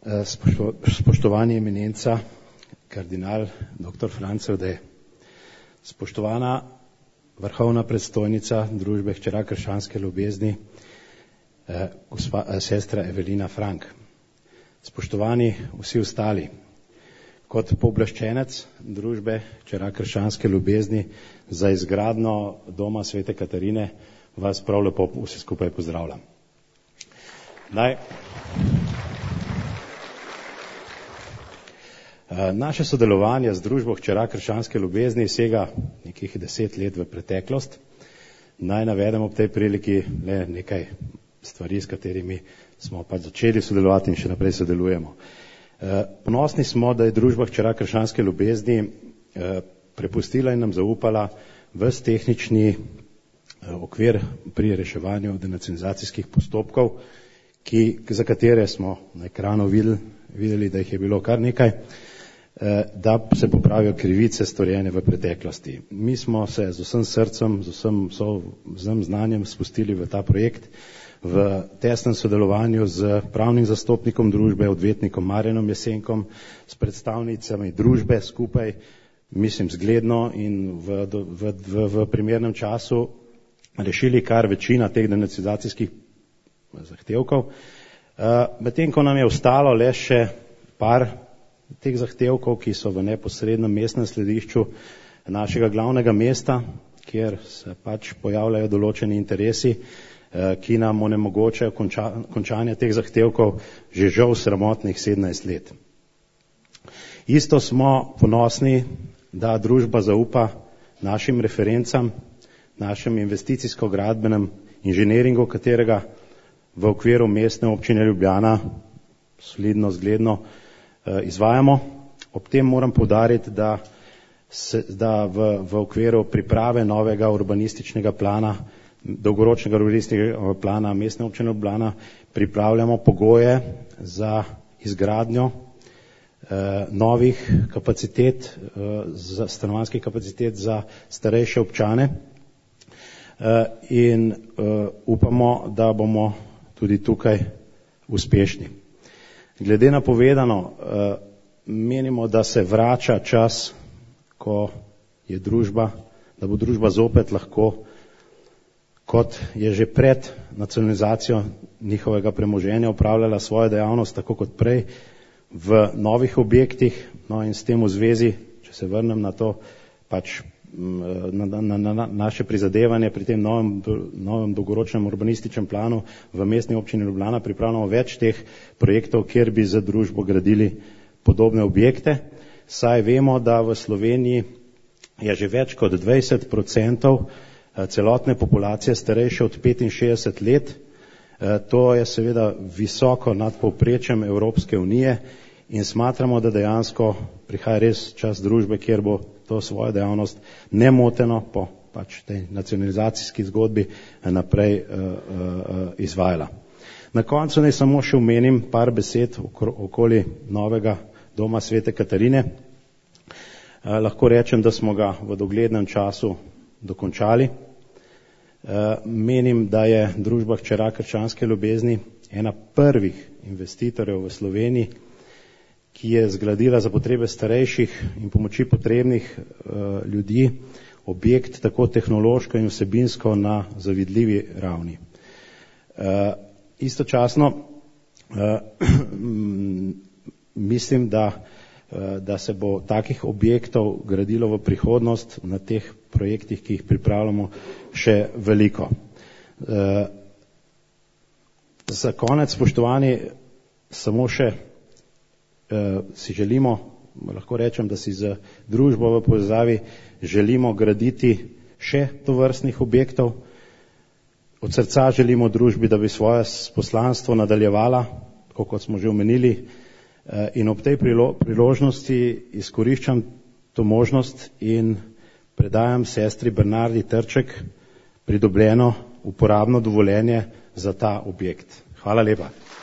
Spoštovani eminenca, kardinal dr. Franc Rode, spoštovana vrhovna predstojnica družbe Hčera krščanske ljubezni, sestra Evelina Frank, spoštovani vsi ostali, kot pooblaščenec družbe Hčera krščanske ljubezni za izgradnjo doma Svete Katarine vas prav lepo vsi skupaj pozdravljam. Naše sodelovanje z družbo Hčera krščanske ljubezni sega nekih 10 let v preteklost. Naj navedem ob tej priliki le nekaj stvari, s katerimi smo pač začeli sodelovati in še naprej sodelujemo. Ponosni smo, da je družba Hčera krščanske ljubezni prepustila in nam zaupala ves tehnični okvir pri reševanju denacionalizacijskih postopkov, za katere smo na ekranu videli, da jih je bilo kar nekaj, da se popravijo krivice storjene v preteklosti. Mi smo se z vsem srcem, z vsem znanjem spustili v ta projekt, v tesnem sodelovanju z pravnim zastopnikom družbe, odvetnikom Marjanom Jesenkom, s predstavnicami družbe skupaj, mislim zgledno in v primernem času rešili kar večina teh denacionalizacijskih zahtevkov. Medtem ko nam je ostalo le še par teh zahtevkov, ki so v neposrednem mestnem središču našega glavnega mesta, kjer se pač pojavljajo določeni interesi, ki nam onemogočajo končanje teh zahtevkov že žal sramotnih 17 let. Isto smo ponosni, da družba zaupa našim referencam, našem investicijsko-gradbenem inženiringu, katerega v okviru mestne občine Ljubljana solidno zgledno izvajamo. Ob tem moram poudariti, da v okviru priprave novega urbanističnega plana, dolgoročnega urbanističnega plana mestne občine Ljubljana pripravljamo pogoje za izgradnjo novih kapacitet, stanovanjskih kapacitet za starejše občane in upamo, da bomo tudi tukaj uspešni. Glede na povedano, menimo, da se vrača čas, ko je da bo družba zopet lahko, kot je že pred nacionalizacijo njihovega premoženja opravljala svojo dejavnost, tako kot prej, v novih objektih, no in s tem v zvezi, če se vrnem na to, pač na naše prizadevanje pri tem novem dolgoročnem urbanističnem planu v mestni občini Ljubljana pripravljamo več teh projektov, kjer bi za družbo gradili podobne objekte, saj vemo, da v Sloveniji je že več kot 20% celotne populacije starejše od 65 let. To je seveda visoko nad povprečjem Evropske unije in smatramo, da dejansko prihaja res čas družbe, kjer bo to svojo dejavnost nemoteno po pač tej nacionalizacijski zgodbi naprej izvajala. Na koncu naj samo še omenim par besed okoli novega doma Svete Katarine. Lahko rečem, da smo ga v doglednem času dokončali. Menim, da je družba Hčera krščanske ljubezni ena prvih investitorjev v Sloveniji, ki je zgradila za potrebe starejših in pomoči potrebnih ljudi objekt tako tehnološko in vsebinsko na zavidljivi ravni. Istočasno mislim, da se bo takih objektov gradilo v prihodnost na teh projektih, ki jih pripravljamo, še veliko. Za konec, spoštovani, samo še si želimo, lahko rečem, da si z družbo v povezavi želimo graditi še tovrstnih objektov. Od srca želimo družbi, da bi svoje poslanstvo nadaljevala, tako kot smo že omenili, in ob tej priložnosti izkoriščam to možnost in predajam sestri Bernardi Trček pridobljeno uporabno dovoljenje za ta objekt. Hvala lepa.